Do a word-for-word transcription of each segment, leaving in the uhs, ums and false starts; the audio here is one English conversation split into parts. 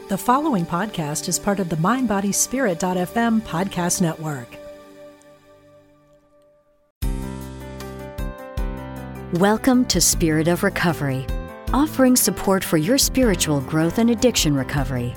The following podcast is part of the mind body spirit dot f m podcast network. Welcome to Spirit of Recovery, offering support for your spiritual growth and addiction recovery.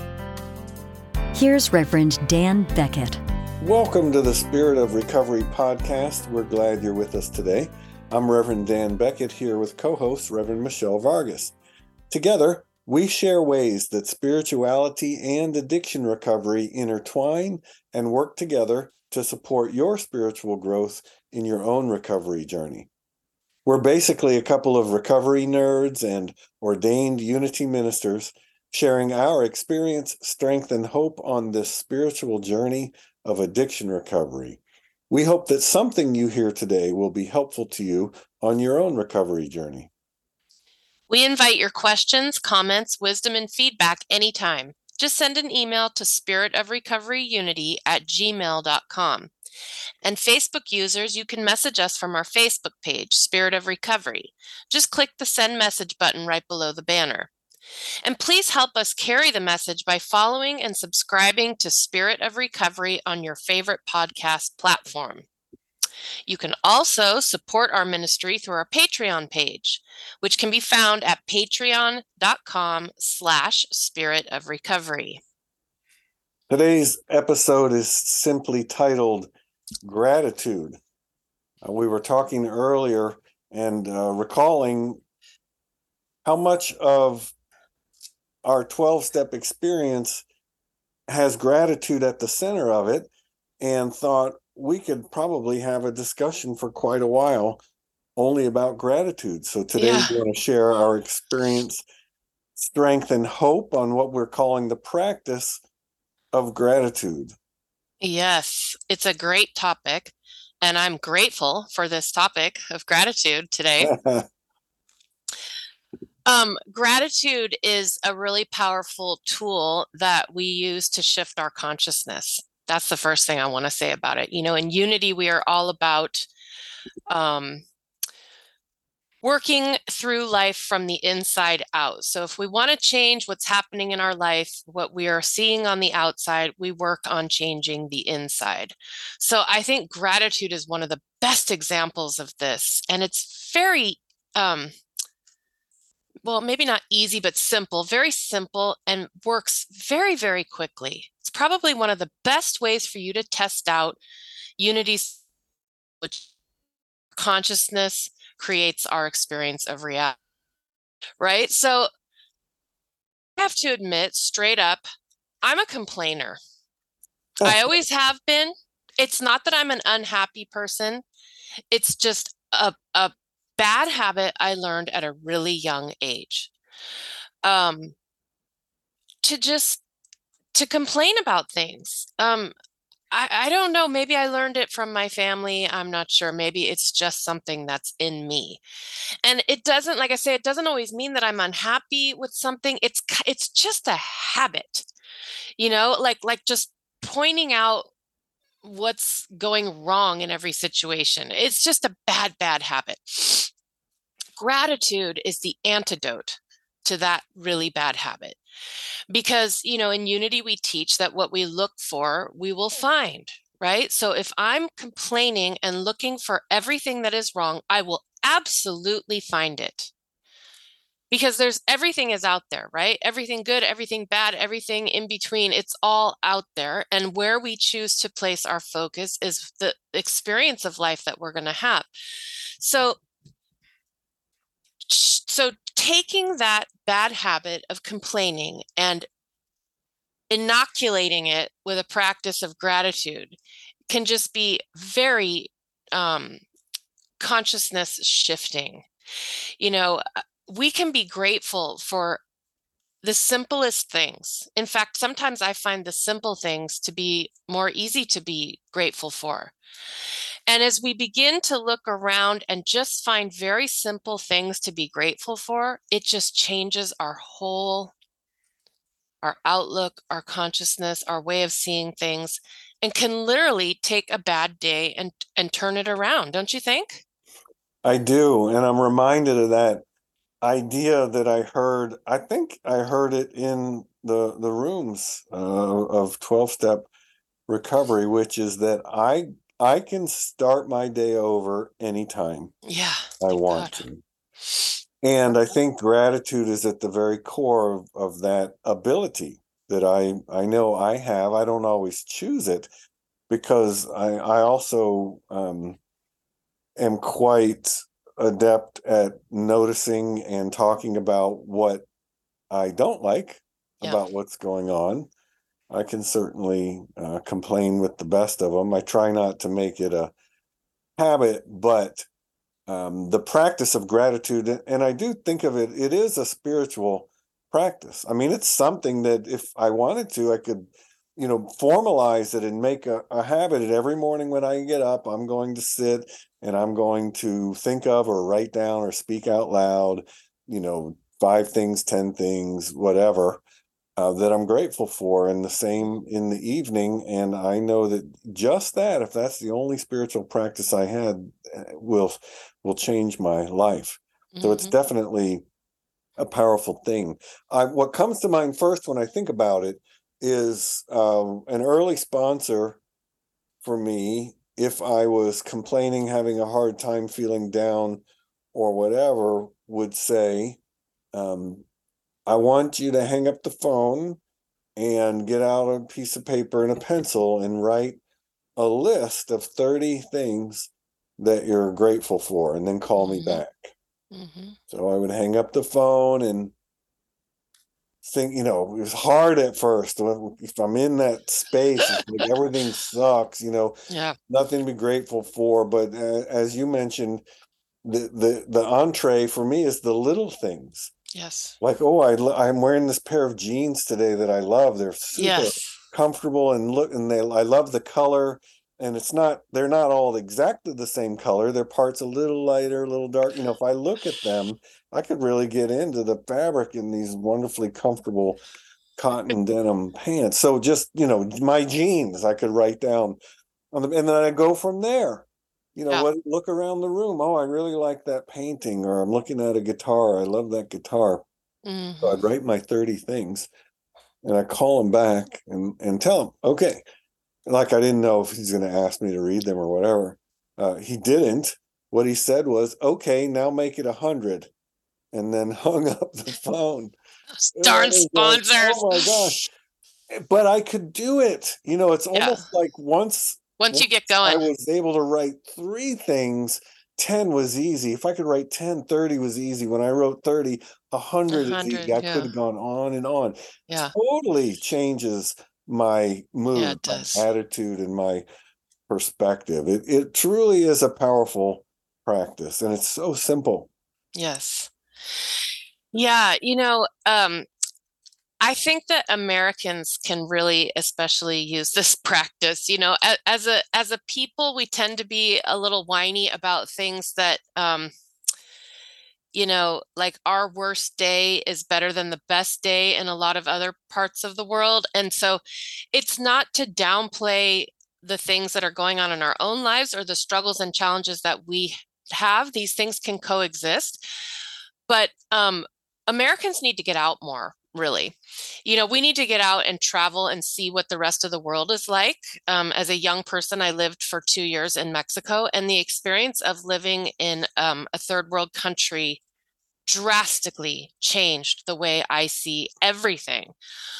Here's Reverend Dan Beckett. Welcome to the Spirit of Recovery podcast. We're glad you're with us today. I'm Reverend Dan Beckett here with co-host Reverend Michelle Vargas. Together, we share ways that spirituality and addiction recovery intertwine and work together to support your spiritual growth in your own recovery journey. We're basically a couple of recovery nerds and ordained Unity ministers sharing our experience, strength, and hope on this spiritual journey of addiction recovery. We hope that something you hear today will be helpful to you on your own recovery journey. We invite your questions, comments, wisdom, and feedback anytime. Just send an email to spirit of recovery unity at gmail dot com. And Facebook users, you can message us from our Facebook page, Spirit of Recovery. Just click the send message button right below the banner. And please help us carry the message by following and subscribing to Spirit of Recovery on your favorite podcast platform. You can also support our ministry through our Patreon page, which can be found at patreon dot com slash spirit of recovery. Today's episode is simply titled Gratitude. Uh, we were talking earlier and uh, recalling how much of our twelve-step experience has gratitude at the center of it, and thought we could probably have a discussion for quite a while only about gratitude. So today Yeah. we want to share our experience, strength, and hope on what we're calling the practice of gratitude. Yes, it's a great topic, and I'm grateful for this topic of gratitude today. Um, gratitude is a really powerful tool that we use to shift our consciousness. That's the first thing I want to say about it. You know, in Unity, we are all about um, working through life from the inside out. So if we want to change what's happening in our life, what we are seeing on the outside, we work on changing the inside. So I think gratitude is one of the best examples of this. And it's very, um, well, maybe not easy, but simple, very simple, and works very, very quickly. It's probably one of the best ways for you to test out Unity's, which consciousness creates our experience of reality, right? So I have to admit straight up, I'm a complainer. I always have been. It's not that I'm an unhappy person. It's just a, a bad habit I learned at a really young age. Um, to just to complain about things. Um, I, I don't know. Maybe I learned it from my family. I'm not sure. Maybe it's just something that's in me. And it doesn't, like I say, it doesn't always mean that I'm unhappy with something. It's it's just a habit, you know, like like just pointing out what's going wrong in every situation. It's just a bad, bad habit. Gratitude is the antidote to that really bad habit. Because, you know, in Unity, we teach that what we look for, we will find, right? So if I'm complaining and looking for everything that is wrong, I will absolutely find it. Because there's everything is out there, right? Everything good, everything bad, everything in between, it's all out there. And where we choose to place our focus is the experience of life that we're going to have. So So taking that bad habit of complaining and inoculating it with a practice of gratitude can just be very um, consciousness shifting. You know, we can be grateful for the simplest things. In fact, sometimes I find the simple things to be more easy to be grateful for. And as we begin to look around and just find very simple things to be grateful for, it just changes our whole, our outlook, our consciousness, our way of seeing things, and can literally take a bad day and, and turn it around. Don't you think? I do. And I'm reminded of that idea that I heard. I think I heard it in the the rooms uh, of twelve-step recovery, which is that I I can start my day over anytime Yeah. I Thank want God. to. And I think gratitude is at the very core of, of that ability that I I know I have. I don't always choose it because I I also um, am quite adept at noticing and talking about what I don't like Yeah. about what's going on. I can certainly uh, complain with the best of them. I try not to make it a habit, but um, the practice of gratitude, and I do think of it, it is a spiritual practice. I mean, it's something that if I wanted to, I could, you know, formalize it and make a, a habit. And every morning when I get up, I'm going to sit and I'm going to think of or write down or speak out loud, you know, five things, ten things, whatever. Uh, that I'm grateful for, and the same in the evening. And I know that just that, if that's the only spiritual practice I had, uh, will will change my life. So it's Mm-hmm. definitely a powerful thing. I, what comes to mind first when I think about it is um, an early sponsor for me. If I was complaining, having a hard time, feeling down, or whatever, would say, um, "I want you to hang up the phone and get out a piece of paper and a pencil and write a list of thirty things that you're grateful for, and then call me Mm-hmm. back." Mm-hmm. So I would hang up the phone and think, you know, it was hard at first. If I'm in that space, it's like everything sucks, you know, Yeah. nothing to be grateful for. But uh, as you mentioned, the, the, the entree for me is the little things. Yes. Like, oh, I, I'm wearing this pair of jeans today that I love. They're super Yes. comfortable and look, and they, I love the color. And it's not, they're not all exactly the same color. They're parts a little lighter, a little dark. You know, if I look at them, I could really get into the fabric in these wonderfully comfortable cotton denim pants. So just, you know, my jeans, I could write down on the, and then I go from there. You know, Yeah. what, look around the room. Oh, I really like that painting, or I'm looking at a guitar. I love that guitar. So Mm-hmm. I'd write my thirty things and I call him back and, and tell him, okay, like I didn't know if he's going to ask me to read them or whatever. Uh, he didn't. What he said was, okay, now make it a hundred, and then hung up the phone. And I Darn was like, sponsors. oh my gosh. But I could do it. You know, it's Yeah. almost like once, Once once you get I going. was able to write three things, ten was easy. If I could write ten, thirty was easy. When I wrote thirty, A one hundred is easy. hundred. I could Yeah. have gone on and on. Yeah. Totally changes my Yeah, mood, it my does. attitude, and my perspective. It, it truly is a powerful practice, and it's so simple. Yes. Yeah. You know, um, I think that Americans can really especially use this practice. You know, a- as a as a people, we tend to be a little whiny about things that um, you know, like our worst day is better than the best day in a lot of other parts of the world. And so it's not to downplay the things that are going on in our own lives or the struggles and challenges that we have. These things can coexist. But um, Americans need to get out more, really. You know, we need to get out and travel and see what the rest of the world is like. Um, as a young person, I lived for two years in Mexico, and the experience of living in um, a third world country drastically changed the way I see everything.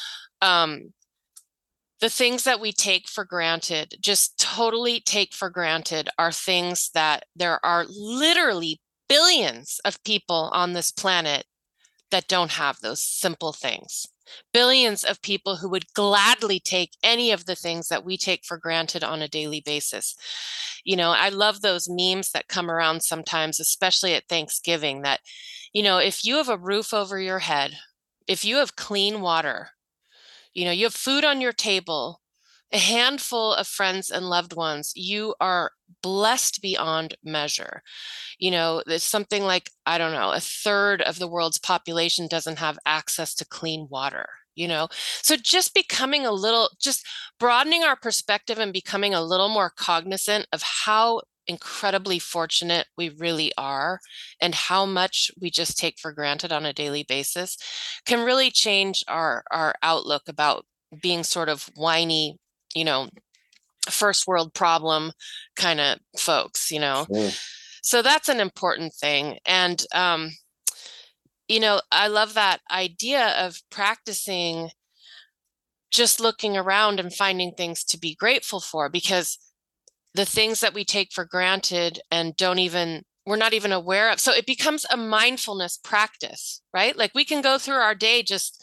Um, the things that we take for granted, just totally take for granted, are things that there are literally billions of people on this planet that don't have those simple things. Billions of people who would gladly take any of the things that we take for granted on a daily basis. You know, I love those memes that come around sometimes, especially at Thanksgiving, that, you know, if you have a roof over your head, if you have clean water, you know, you have food on your table, a handful of friends and loved ones, you are blessed beyond measure. You know, there's something like, I don't know, a third of the world's population doesn't have access to clean water, you know? So just becoming a little, just broadening our perspective and becoming a little more cognizant of how incredibly fortunate we really are and how much we just take for granted on a daily basis can really change our, our outlook about being sort of whiny, you know, first world problem kind of folks, you know. Sure. So that's an important thing. And, um, you know, I love that idea of practicing just looking around and finding things to be grateful for, because the things that we take for granted and don't even, we're not even aware of. So it becomes a mindfulness practice, right? Like we can go through our day just,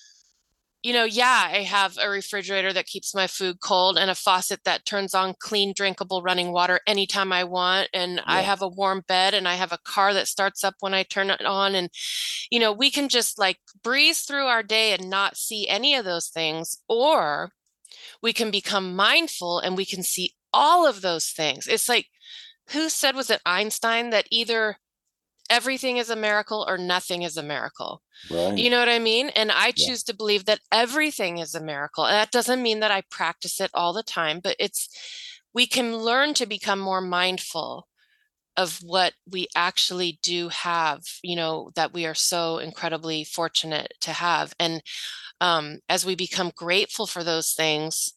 you know, yeah, I have a refrigerator that keeps my food cold and a faucet that turns on clean, drinkable running water anytime I want. And yeah. I have a warm bed and I have a car that starts up when I turn it on. And, you know, we can just like breeze through our day and not see any of those things, or we can become mindful and we can see all of those things. It's like, who said, was it Einstein, that either everything is a miracle or nothing is a miracle? Right. You know what I mean? And I Yeah. choose to believe that everything is a miracle. And that doesn't mean that I practice it all the time, but it's, we can learn to become more mindful of what we actually do have, you know, that we are so incredibly fortunate to have. And um, as we become grateful for those things,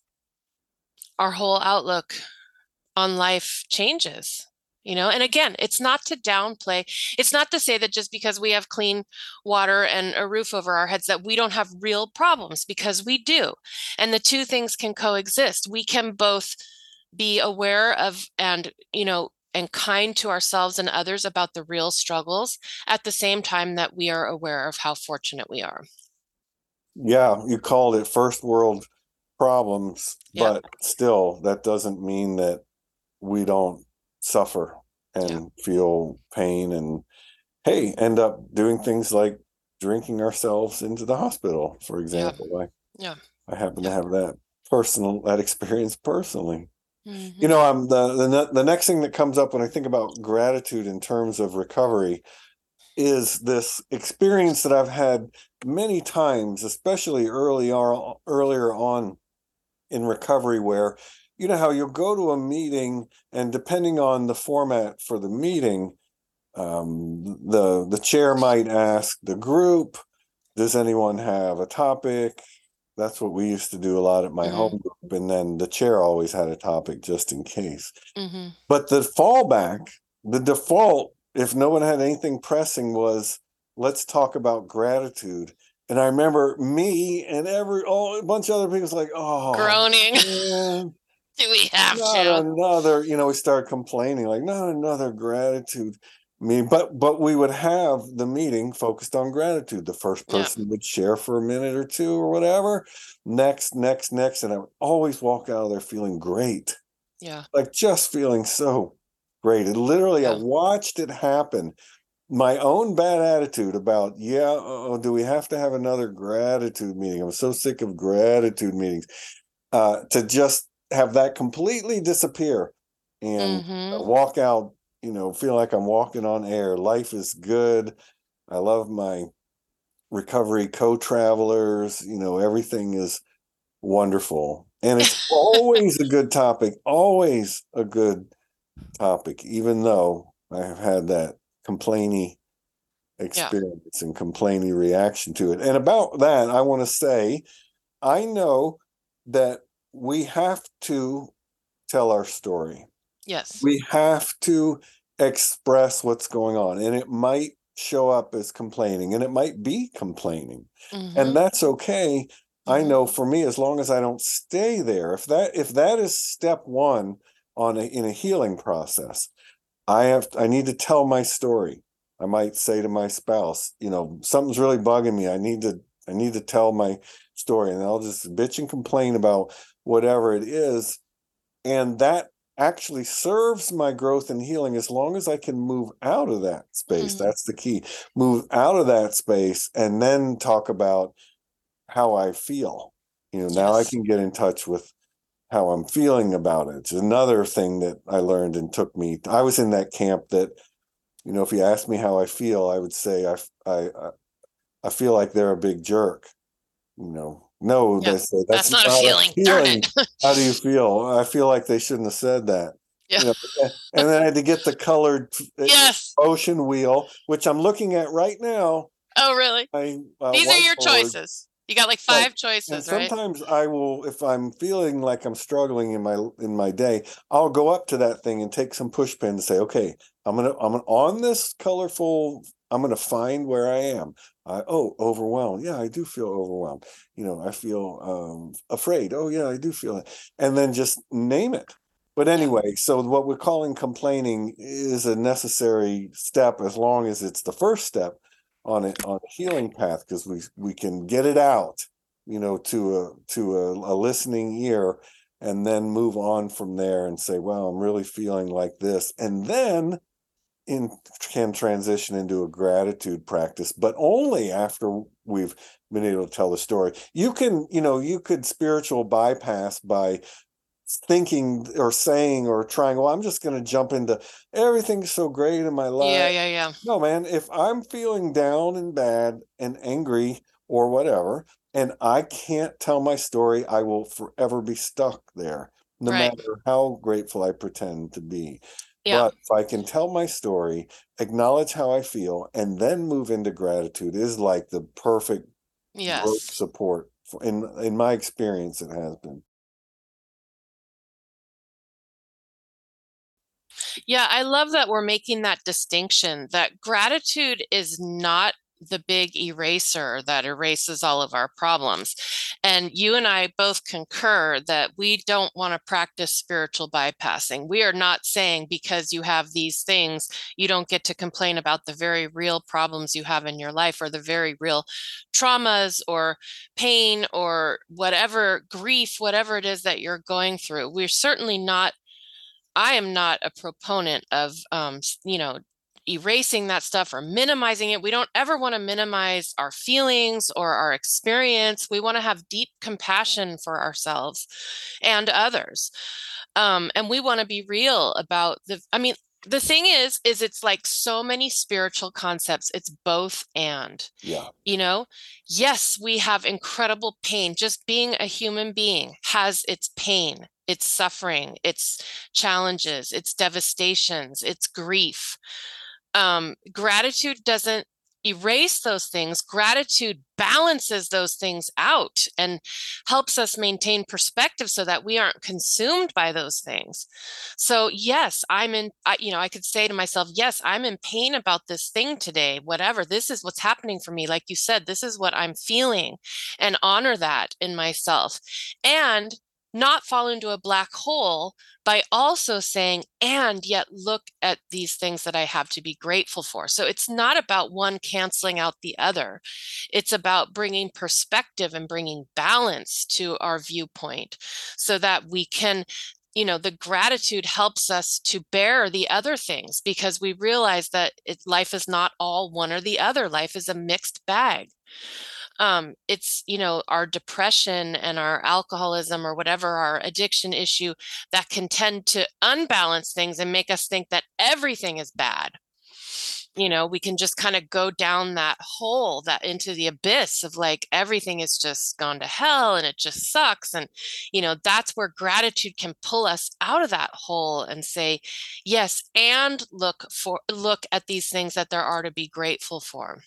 our whole outlook on life changes. You know, and again, it's not to downplay. It's not to say that just because we have clean water and a roof over our heads that we don't have real problems, because we do. And the two things can coexist. We can both be aware of and, you know, and kind to ourselves and others about the real struggles at the same time that we are aware of how fortunate we are. Yeah, you called it first world problems, Yeah. but still, that doesn't mean that we don't suffer and yeah. feel pain and, hey, end up doing things like drinking ourselves into the hospital, for example. Yeah. I, yeah. I happen yeah. to have that personal, that experience personally. Mm-hmm. You know, I'm the, the the next thing that comes up when I think about gratitude in terms of recovery is this experience that I've had many times, especially early on, earlier on in recovery, where, you know how you'll go to a meeting and depending on the format for the meeting, um, the the chair might ask the group, does anyone have a topic? That's what we used to do a lot at my mm-hmm. home group. And then the chair always had a topic just in case. Mm-hmm. But the fallback, the default, if no one had anything pressing, was let's talk about gratitude. And I remember me and every oh, a bunch of other people was like, oh, groaning. Man, do we have not to? Another, you know, we started complaining, like, not another gratitude meeting. But but we would have the meeting focused on gratitude. The first person yeah. would share for a minute or two or whatever. Next, next, next. And I would always walk out of there feeling great. Yeah. Like just feeling so great. And literally, yeah. I watched it happen. My own bad attitude about, yeah, oh, do we have to have another gratitude meeting? I'm so sick of gratitude meetings. Uh, to just have that completely disappear and mm-hmm. walk out, you know, feel like I'm walking on air. Life is good. I love my recovery co-travelers. You know, everything is wonderful. And it's always a good topic, always a good topic, even though I have had that complainy experience yeah. and complainy reaction to it. And about that, I want to say, I know that we have to tell our story. Yes. We have to express what's going on. And it might show up as complaining, and it might be complaining. Mm-hmm. And that's okay. Mm-hmm. I know for me, as long as I don't stay there, if that if that is step one on a, in a healing process, I have I need to tell my story. I might say to my spouse, you know, something's really bugging me. I need to I need to tell my story, and I'll just bitch and complain about whatever it is. And that actually serves my growth and healing as long as I can move out of that space. Mm-hmm. That's the key. Move out of that space and then talk about how I feel. You know, yes. Now I can get in touch with how I'm feeling about it. It's another thing that I learned and took me. I was in that camp that, you know, if you asked me how I feel, I would say I I I feel like they're a big jerk. You know, no, yeah, they say that's, that's not, not a feeling. A feeling. Darn it. How do you feel? I feel like they shouldn't have said that. Yeah. You know, and then I had to get the colored Yes. ocean wheel, which I'm looking at right now. Oh, really? My, uh, These are your whiteboard. choices. You got like five Right. choices, And right? sometimes I will, if I'm feeling like I'm struggling in my in my day, I'll go up to that thing and take some push pin and say, okay, I'm gonna I'm gonna on this colorful, I'm gonna find where I am. I, oh, overwhelmed. Yeah, I do feel overwhelmed. You know, I feel um, afraid. Oh, yeah, I do feel it. And then just name it. But anyway, so what we're calling complaining is a necessary step as long as it's the first step on it on a healing path, because we we can get it out, you know, to a to a, a listening ear, and then move on from there and say, well, I'm really feeling like this, and then in can transition into a gratitude practice, but only after we've been able to tell the story. You can, you know, you could spiritual bypass by thinking or saying or trying, well, I'm just going to jump into everything's so great in my life. Yeah, yeah, yeah. No, man, if I'm feeling down and bad and angry or whatever, and I can't tell my story, I will forever be stuck there, no Right. matter how grateful I pretend to be. Yeah. But if I can tell my story, acknowledge how I feel, and then move into gratitude is like the perfect growth Yes. support. For, in in my experience, it has been. Yeah, I love that we're making that distinction, that gratitude is not the big eraser that erases all of our problems. And you and I both concur that we don't want to practice spiritual bypassing. We are not saying because you have these things, you don't get to complain about the very real problems you have in your life, or the very real traumas or pain or whatever grief, whatever it is that you're going through. We're certainly not I am not a proponent of, um, you know, erasing that stuff or minimizing it. We don't ever want to minimize our feelings or our experience. We want to have deep compassion for ourselves and others. Um, and we want to be real about the, I mean, the thing is, is it's like so many spiritual concepts. It's both and, Yeah. you know, yes, we have incredible pain. Just being a human being has its pain, its suffering, its challenges, its devastations, its grief. Um, gratitude doesn't erase those things. Gratitude balances those things out and helps us maintain perspective so that we aren't consumed by those things. So yes, I'm in, I, you know, I could say to myself, yes, I'm in pain about this thing today, whatever, this is what's happening for me. Like you said, this is what I'm feeling, and honor that in myself. And not fall into a black hole by also saying, and yet look at these things that I have to be grateful for. So it's not about one canceling out the other. It's about bringing perspective and bringing balance to our viewpoint so that we can, you know, the gratitude helps us to bear the other things, because we realize that it, life is not all one or the other. Life is a mixed bag. Um, it's, you know, our depression and our alcoholism or whatever our addiction issue that can tend to unbalance things and make us think that everything is bad. You know, we can just kind of go down that hole, that into the abyss of like, everything is just gone to hell and it just sucks. And, you know, that's where gratitude can pull us out of that hole and say, yes, and look for, look at these things that there are to be grateful for.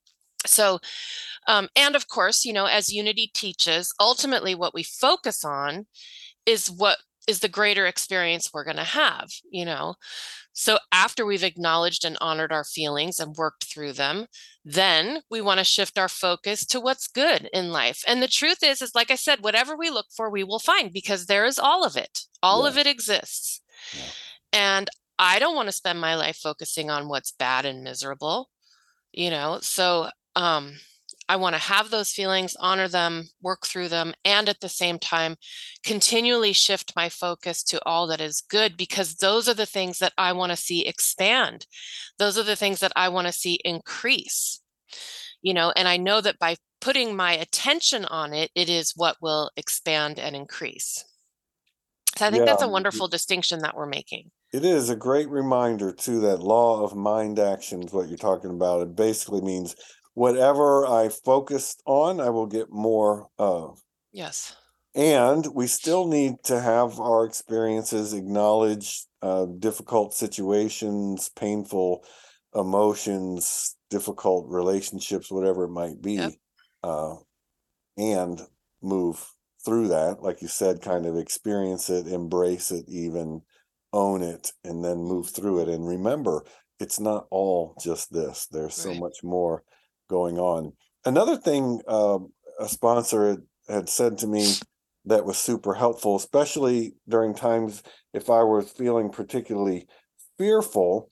So, um, and of course, you know, as Unity teaches, ultimately what we focus on is what is the greater experience we're going to have, you know. So after we've acknowledged and honored our feelings and worked through them, then we want to shift our focus to what's good in life. And the truth is, is like I said, whatever we look for, we will find, because there is all of it. All Yeah. of it exists. Yeah. And I don't want to spend my life focusing on what's bad and miserable, you know. So, um, I want to have those feelings, honor them, work through them, and at the same time, continually shift my focus to all that is good, because those are the things that I want to see expand. Those are the things that I want to see increase, you know, and I know that by putting my attention on it, it is what will expand and increase. So I think Yeah. that's a wonderful distinction that we're making. It is a great reminder, too, that law of mind action is what you're talking about. It basically means whatever I focused on, I will get more of. Yes. And we still need to have our experiences acknowledged, uh, difficult situations, painful emotions, difficult relationships, whatever it might be, Yep. uh, and move through that. Like you said, kind of experience it, embrace it, even own it, and then move through it. And remember, it's not all just this. There's so Right. much more going on. Another thing uh, a sponsor had, had said to me that was super helpful, especially during times if I was feeling particularly fearful,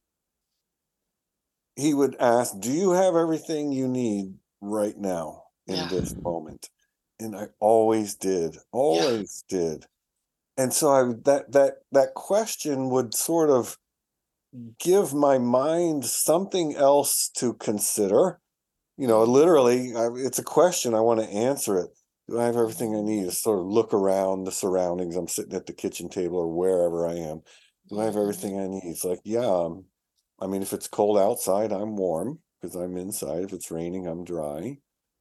he would ask, do you have everything you need right now in Yeah. this moment? And I always did, Yeah. always did. And so I that that that question would sort of give my mind something else to consider. You know, Mhm. literally, I, it's a question. I want to answer it. Do I have everything I need? To sort of look around the surroundings. I'm sitting at the kitchen table or wherever I am. Do I have Mhm. everything I need? It's like, yeah. um, I mean, if it's cold outside, I'm warm because I'm inside. If it's raining, I'm dry.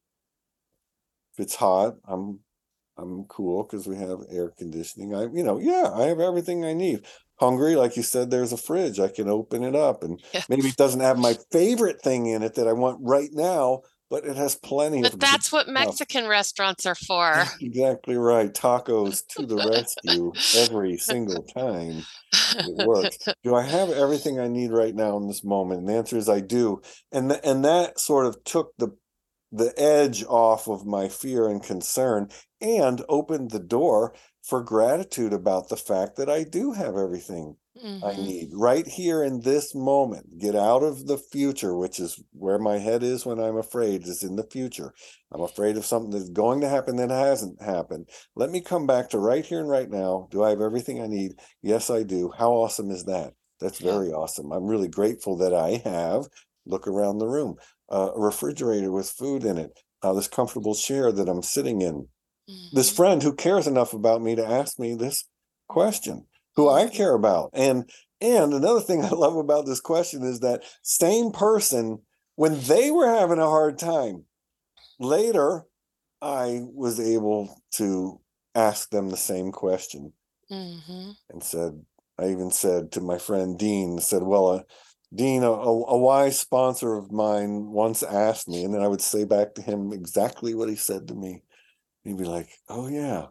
If it's hot, I'm I'm cool because we have air conditioning. I, you know, yeah, I have everything I need. Hungry, like you said, there's a fridge. I can open it up, and Yeah. maybe it doesn't have my favorite thing in it that I want right now, but it has plenty of But good that's what stuff. Mexican restaurants are for. Exactly right. Tacos to the rescue every single time. It works. Do I have everything I need right now in this moment? And the answer is I do. And th- and that sort of took the the edge off of my fear and concern and opened the door for gratitude about the fact that I do have everything I Mhm. need right here in this moment. Get out of the future, which is where my head is when I'm afraid, is in the future. I'm afraid of something that's going to happen that hasn't happened. Let me come back to right here and right now. Do I have everything I need? Yes, I do. How awesome is that? That's Yeah. very awesome. I'm really grateful that I have. Look around the room. Uh, a refrigerator with food in it, uh, this comfortable chair that I'm sitting in, this Mhm. friend who cares enough about me to ask me this question, who I Mhm. care about. And and another thing I love about this question is that same person, when they were having a hard time, later I was able to ask them the same question Mhm. and said, I even said to my friend Dean, said, well, uh, Dean, a, a, a wise sponsor of mine once asked me, and then I would say back to him exactly what he said to me. He'd be like, oh yeah,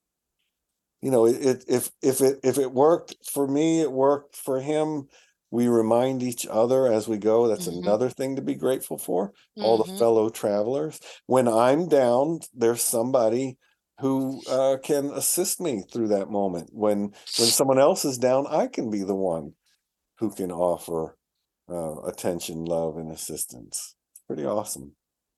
you know, it, it if if it if it worked for me, it worked for him. We remind each other as we go. That's Mhm. another thing to be grateful for. All the Mhm. fellow travelers. When I'm down, there's somebody who uh, can assist me through that moment. When when someone else is down, I can be the one who can offer uh, attention, love, and assistance. It's pretty awesome.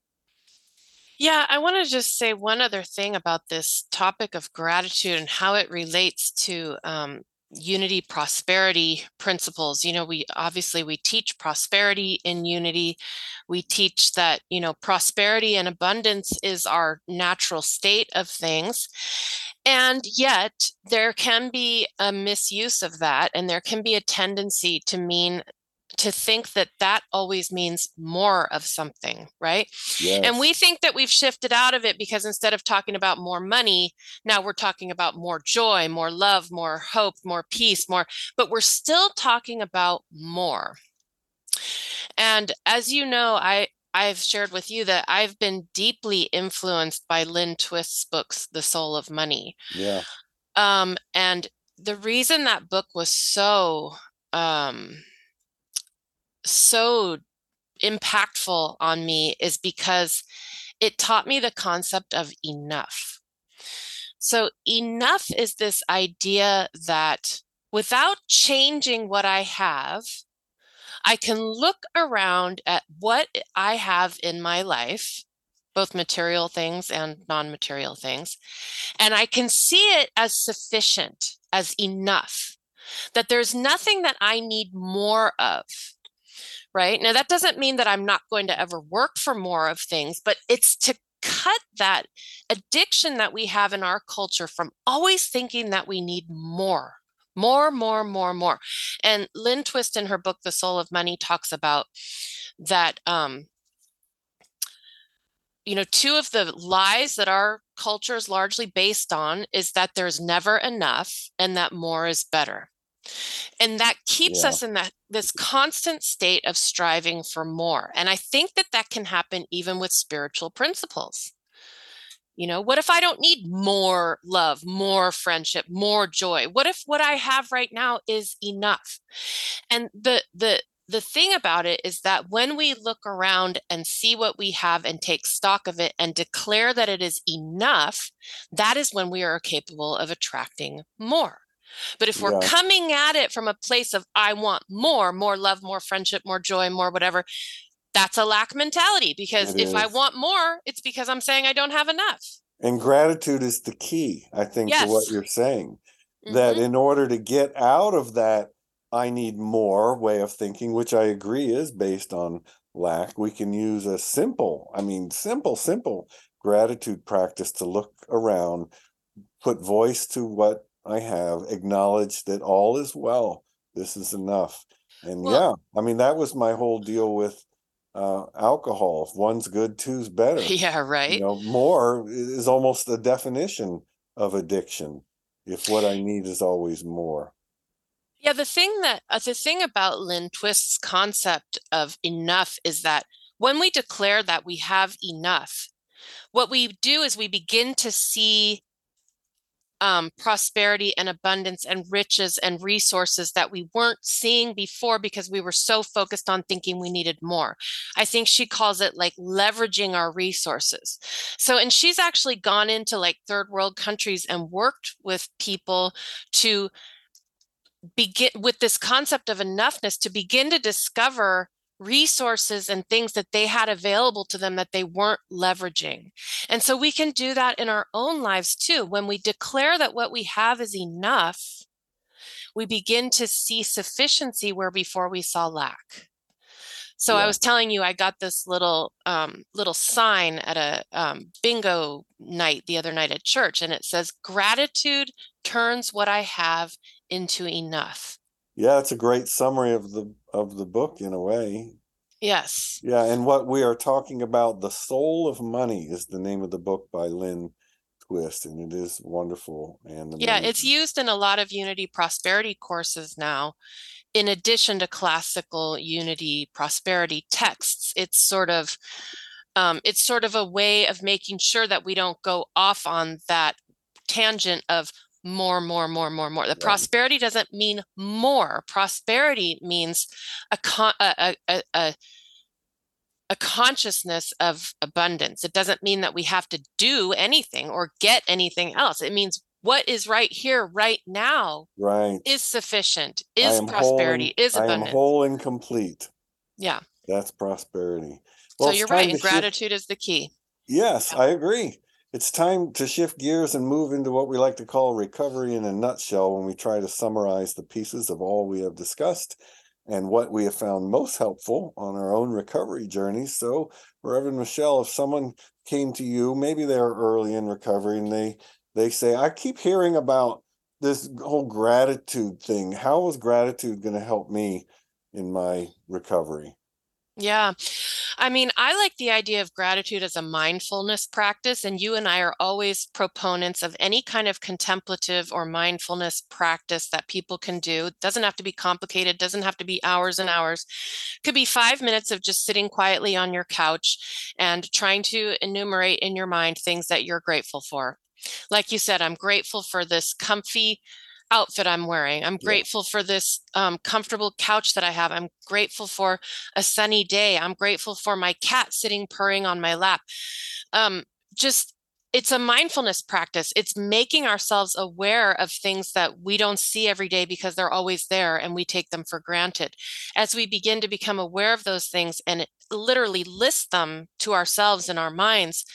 Yeah, I want to just say one other thing about this topic of gratitude and how it relates to um, unity prosperity principles. You know, we obviously we teach prosperity in unity. We teach that, you know, prosperity and abundance is our natural state of things. And yet there can be a misuse of that, and there can be a tendency to mean to think that that always means more of something, right? And Yes. we think that we've shifted out of it because instead of talking about more money, now we're talking about more joy, more love, more hope, more peace, more, but we're still talking about more. And as you know, I I've shared with you that I've been deeply influenced by Lynn Twist's books, The Soul of Money. Yeah. Um, and the reason that book was so um, so impactful on me is because it taught me the concept of enough. So, enough is this idea that without changing what I have, I can look around at what I have in my life, both material things and non material things, and I can see it as sufficient, as enough, that there's nothing that I need more of. Right. Now, that doesn't mean that I'm not going to ever work for more of things, but it's to cut that addiction that we have in our culture from always thinking that we need more, more, more, more, more. And Lynn Twist in her book, The Soul of Money, talks about that. Um, you know, two of the lies that our culture is largely based on is that there's never enough and that more is better. And that keeps Yeah. us in that this constant state of striving for more. And I think that that can happen even with spiritual principles. You know, what if I don't need more love, more friendship, more joy? What if what I have right now is enough? And the the the thing about it is that when we look around and see what we have and take stock of it and declare that it is enough, that is when we are capable of attracting more. But if we're Yeah. coming at it from a place of, I want more, more love, more friendship, more joy, more whatever, that's a lack mentality. Because It if I is. want more, it's because I'm saying I don't have enough. And gratitude is the key, I think, to what Yes. you're saying. That Mhm. in order to get out of that I need more way of thinking, which I agree is based on lack, we can use a simple, I mean, simple, simple gratitude practice to look around, put voice to what I have, acknowledge that all is well. This is enough. And Well, yeah, I mean, that was my whole deal with uh, alcohol. If one's good, two's better. yeah, You right. know, more is almost the definition of addiction. If what I need is always more. Yeah, the thing that uh, the thing about Lynn Twist's concept of enough is that when we declare that we have enough, what we do is we begin to see um, prosperity and abundance and riches and resources that we weren't seeing before because we were so focused on thinking we needed more. I think she calls it like leveraging our resources. So, and she's actually gone into like third world countries and worked with people to begin with this concept of enoughness, to begin to discover resources and things that they had available to them that they weren't leveraging. And so we can do that in our own lives too. When we declare that what we have is enough, we begin to see sufficiency where before we saw lack. So I Yeah. was telling you, I got this little um, little sign at a um, bingo night the other night at church, and it says, "Gratitude turns what I have into enough." Yeah, it's a great summary of the of the book in a way. Yes. Yeah, and what we are talking about, The Soul of Money, is the name of the book by Lynn Twist, and it is wonderful and Yeah, amazing. it's used in a lot of Unity prosperity courses now. In addition to classical Unity prosperity texts, it's sort of um, it's sort of a way of making sure that we don't go off on that tangent of more, more, more, more, more. The Right. prosperity doesn't mean more. Prosperity means a con- a, a, a a consciousness of abundance. It doesn't mean that we have to do anything or get anything else. It means what is right here, right now, Right. is sufficient, I is am whole and prosperity, is I am abundance. whole and complete. Yeah. That's prosperity. So Well, it's you're right. time to And shift. gratitude is the key. Yes, I agree. It's time to shift gears and move into what we like to call recovery in a nutshell, when we try to summarize the pieces of all we have discussed and what we have found most helpful on our own recovery journeys. So, Reverend Michelle, if someone came to you, maybe they're early in recovery, and they they say, I keep hearing about this whole gratitude thing. How is gratitude going to help me in my recovery? Yeah. I mean, I like the idea of gratitude as a mindfulness practice, and you and I are always proponents of any kind of contemplative or mindfulness practice that people can do. It doesn't have to be complicated, doesn't have to be hours and hours. It could be five minutes of just sitting quietly on your couch and trying to enumerate in your mind things that you're grateful for. Like you said, I'm grateful for this comfy outfit I'm wearing. I'm Yeah. grateful for this um, comfortable couch that I have. I'm grateful for a sunny day. I'm grateful for my cat sitting purring on my lap. Um, just, it's a mindfulness practice. It's making ourselves aware of things that we don't see every day because they're always there and we take them for granted. As we begin to become aware of those things and literally list them to ourselves in our minds,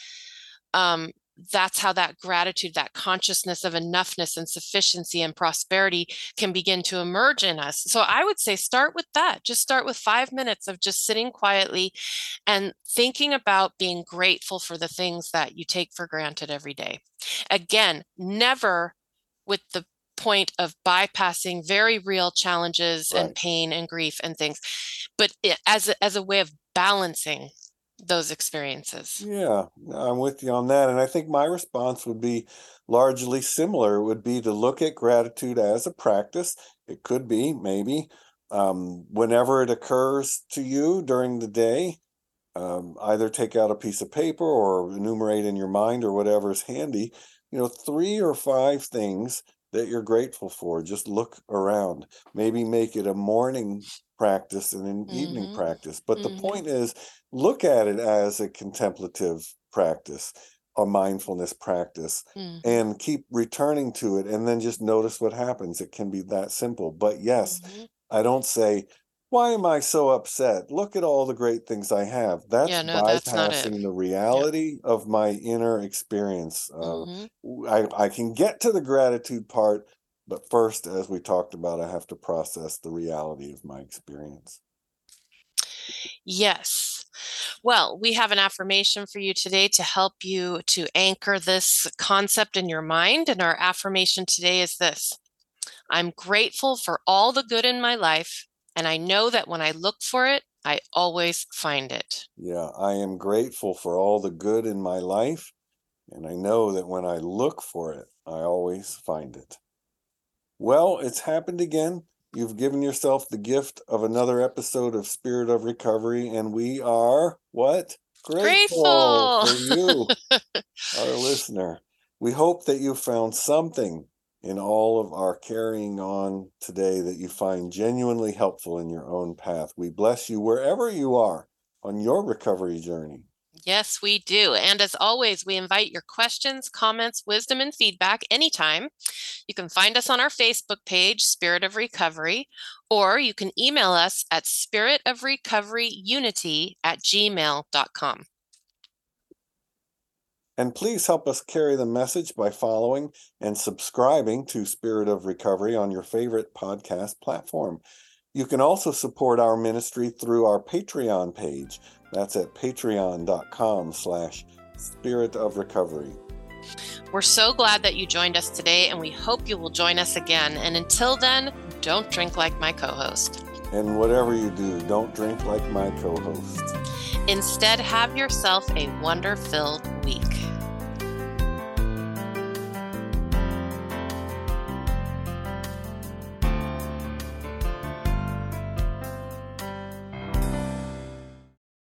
um, that's how that gratitude, that consciousness of enoughness and sufficiency and prosperity can begin to emerge in us. So I would say start with that. Just start with five minutes of just sitting quietly and thinking about being grateful for the things that you take for granted every day. Again, never with the point of bypassing very real challenges Right. and pain and grief and things, but it, as a, as a way of balancing those experiences. Yeah, I'm with you on that. And I think my response would be largely similar. It would be to look at gratitude as a practice. It could be, maybe. Um, whenever it occurs to you during the day, um, either take out a piece of paper or enumerate in your mind or whatever is handy, you know, three or five things that you're grateful for. Just look around. Maybe make it a morning practice and an evening Mm-hmm. practice. But the Mm-hmm. point is, look at it as a contemplative practice, a mindfulness practice, Mm-hmm. and keep returning to it, and then just notice what happens. It can be that simple. But yes, Mm-hmm. I don't say, why am I so upset? Look at all the great things I have. That's Yeah, no, that's not it. bypassing the Yep. reality of my inner experience. Uh, Mm-hmm. I, I can get to the gratitude part, but first, as we talked about, I have to process the reality of my experience. Yes. Well, we have an affirmation for you today to help you to anchor this concept in your mind. And our affirmation today is this: I'm grateful for all the good in my life, and I know that when I look for it, I always find it. Yeah, I am grateful for all the good in my life, and I know that when I look for it, I always find it. Well, it's happened again. You've given yourself the gift of another episode of Spirit of Recovery, and we are, what? Grateful, Grateful. for you, our listener. We hope that you found something in all of our carrying on today that you find genuinely helpful in your own path. We bless you wherever you are on your recovery journey. Yes, we do. And as always, we invite your questions, comments, wisdom, and feedback anytime. You can find us on our Facebook page, Spirit of Recovery, or you can email us at spiritofrecoveryunity at gmail dot com. And please help us carry the message by following and subscribing to Spirit of Recovery on your favorite podcast platform. You can also support our ministry through our Patreon page. That's at patreon.com slash Spirit of Recovery. We're so glad that you joined us today, and we hope you will join us again. And until then, don't drink like my co-host. And whatever you do, don't drink like my co-host. Instead, have yourself a wonder-filled week.